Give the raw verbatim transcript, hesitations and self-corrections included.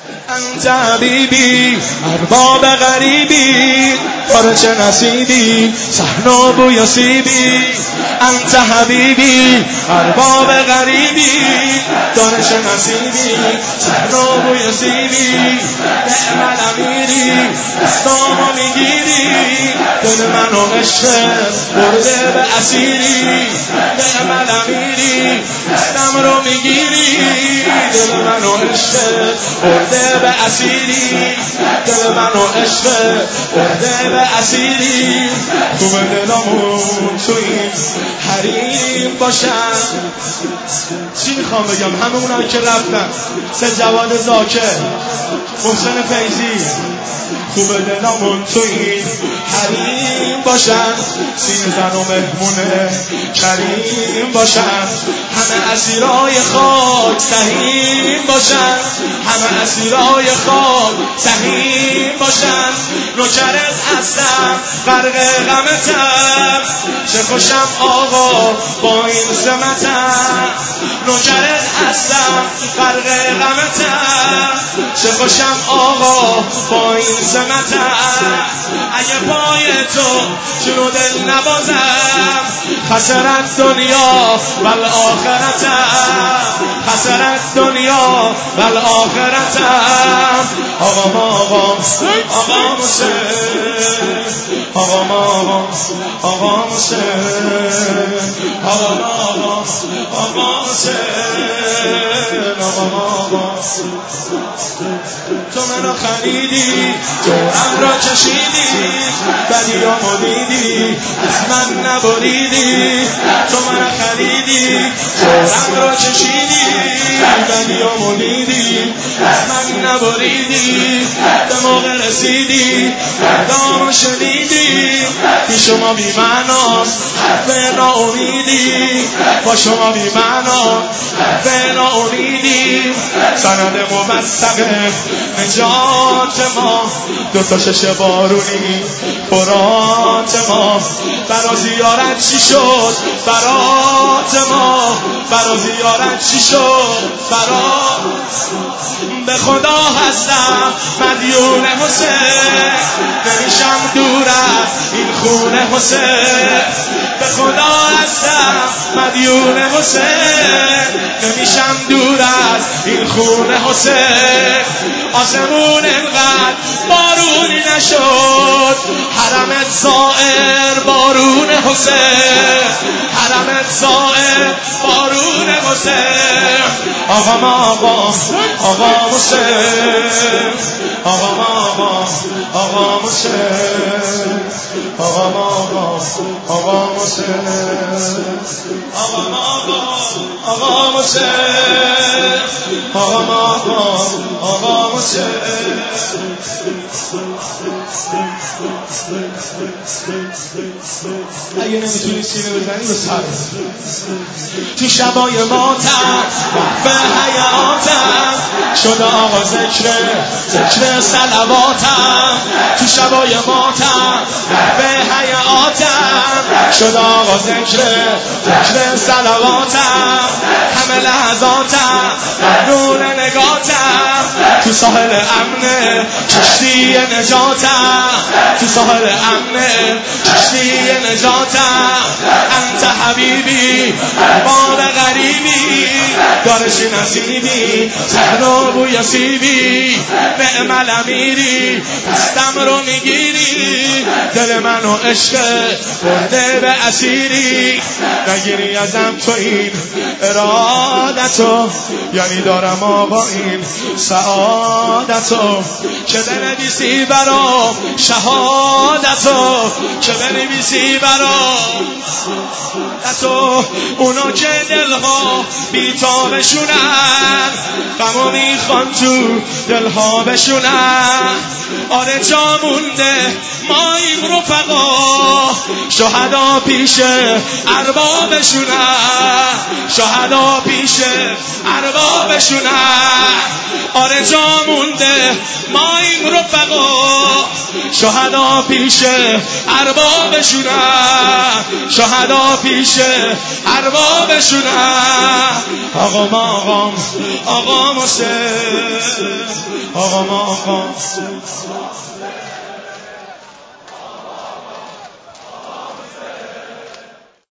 انت حبیبی ارباب غریبی کار چه نصیبی صحن و بوی سیبی انت حبیبی ارباب غریبی کار چه نصیبی صحن و بوی سیبی نعم الامیری دستامو میگیری دل منو عشقت برده به اسیری نعم الامیری دستم رو میگیری دل منو عشقت برده به اسیری دل منو عشقت برده به اسیری خوب دلامون تو این حریم باشن. چی میخوام بگم؟ همه اونایی که رفتن سه جواد زاکر، محسن فیضی، خوب دلامون تو این حریم باشن. سین زن و مهمونه کریم باشن. همه اسیرای خاک سهیم باشن. همه اسیرای خاک سهیم باشن. نوکرت هستم غرق غمتم، چه خوشم آقا با این سمتم. نوکرت هستم غرق غمتم، چه خوشم آقا با این سمتم. اگه پای تو جنو دل نبازم، خسرت دنیا والآخرتم، خسرت دنیا والآخرتم. آقا ما آقا آقا مسلم، آقا ما آقا آقا مسلم، آقا ما آقا آقا مسلم، آقا ما آقا. تو منو خریدی، جورم را کشیدی، بدیامو دیدی، از من نبریدی. تو منو خریدی، جورم را کشیدی، بدیامو دیدی، از من نبریدی. به موقع رسیدی، دردامو شنیدی، بی شما بی معناست حرف ناامیدی، با شما بی معناست حرف ناامیدی. سند موثق نجات ما، دوتا شش بارونی برات ما. برا زیارت چی شد برات ما، برا زیارت چی شد برات. به خدا هستم مدیون حسین، نمیشم دور از این خون حسین. به خدا هستم مدیون حسین، نمیشم دور از این خون حسین. آسمون انقدر بارونی نشد، حرمت زائر بارون حسین، حرمت زائر بارون حسین. آقا ما آقا آقا حسین، آقا ما آقا آقا حسین، آقا ما آقا آقا حسین، آقا ما آقا آقا حسین، آقا ما آقا آقا حسین. اگه نمیتونی سینه بزنی به سر تو شبای ماتم به حیاتم شده آقا ذکر ذکر صلواتم. تو شبای ماتم به حیاتم شده آقا ذکر ذکر صلواتم. همه لحظاتم ممنون نگاتم، تو ساحل امن کشتی نجاتم، تو ساحل امن کشتی نجاتم. انت حبیبی ارباب غریبی دارشی نصیبی صحن و بوی سیبی. نعم الامیری دستم رو میگیری، دل منو عشق برده به اسیری. نگیری ازم تو این ارادتو، یعنی دارم آقا این سعادتو، که بنویسی برام شهادتو، که بنویسی برام تو. اونا که دلها بیتابشونن، غمو میخوان تو دلها بشونن. آره جا مونده ما این رفقا، شهدا پیش اربابشونن، شهدا پیش اربابشونن. آره جا جا مونده ما این رفقا شهدا پیش اربابشونن شهدا پیش اربابشونن آقا ما آقام آقا حسین آقا ما آقام